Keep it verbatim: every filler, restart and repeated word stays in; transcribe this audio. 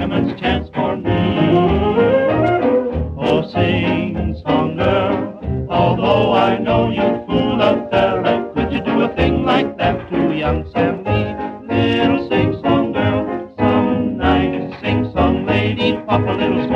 gentleman's chance for me. Oh, sing song girl, although I know you fool a fella, could you do a thing like that to young Sam Lee? Little sing song girl, some night, sing song lady, pop a little